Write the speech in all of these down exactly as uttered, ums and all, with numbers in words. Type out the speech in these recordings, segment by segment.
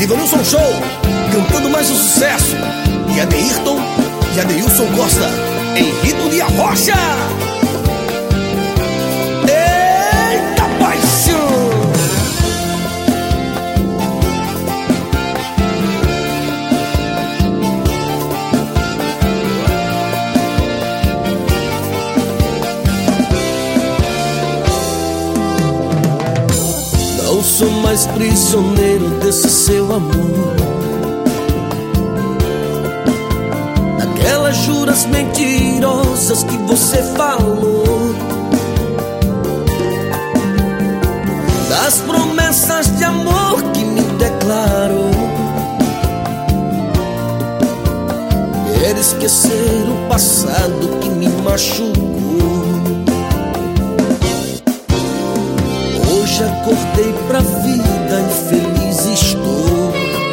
Edenilson Show, cantando mais um sucesso. E Adeirton e Adeilson Costa, em ritmo de arrocha. Eita paixão! Não sou mais prisioneiro desse seu amor, daquelas juras mentirosas que você falou, das promessas de amor que me declarou. Quero esquecer o passado que me machucou. Hoje acordei pra vida e feliz estou.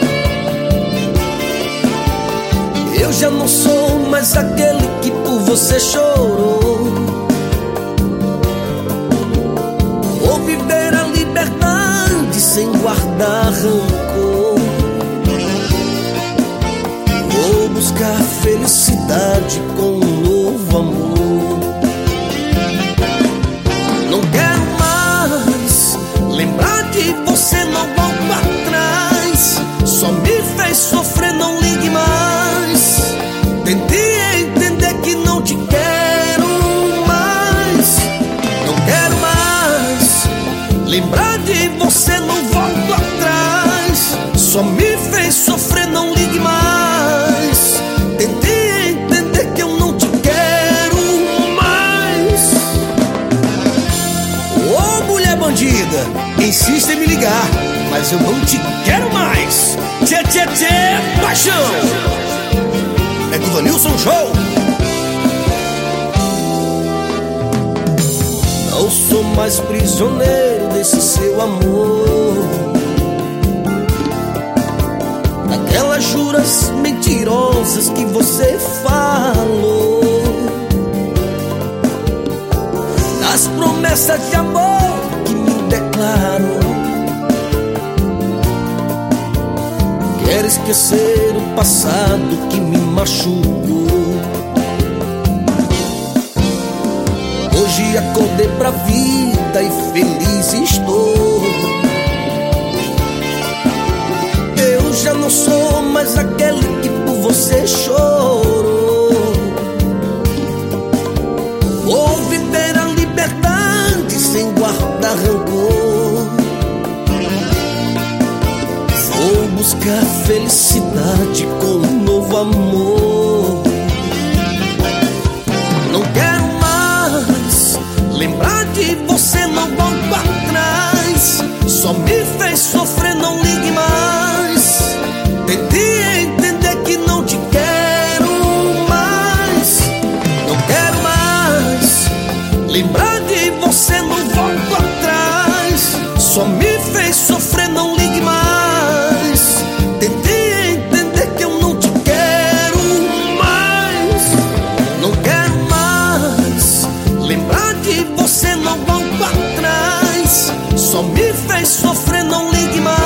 Eu já não sou mais aquele que por você chorou. Vou viver a liberdade sem guardar rancor. Vou buscar felicidade com um novo amor. Não quero mais lembrar de você, não volto atrás. Só me fez sofrer, não ligue mais. Tentei entender que não te quero mais. Não quero mais lembrar de você, não volto atrás. Só me fez sofrer, não ligue mais. Tentei entender que eu não te quero mais. Ô mulher bandida, insiste em me ligar, mas eu não te quero mais. Tchê, tchê, tchê, paixão. É do Edenilson Show. Não sou mais prisioneiro desse seu amor, daquelas juras mentirosas que você falou, das promessas de amor que me declarou. Quero esquecer o passado que me machucou. Hoje acordei pra vida e feliz estou. Eu já não sou mais aquele que por você chorou. Vou viver a liberdade sem guardar rancor. Vou buscar felicidade com um novo amor. Não quero mais lembrar de você, não volto atrás. Só me fez sofrer, não ligue mais. Tentei entender que não te quero mais. Não quero mais lembrar de você, não volto atrás. Só me fez sofrer, não ligue mais. Tentei entender que eu não te quero mais. Não quero mais lembrar de você, não volto atrás. Só me fez sofrer, não ligue mais.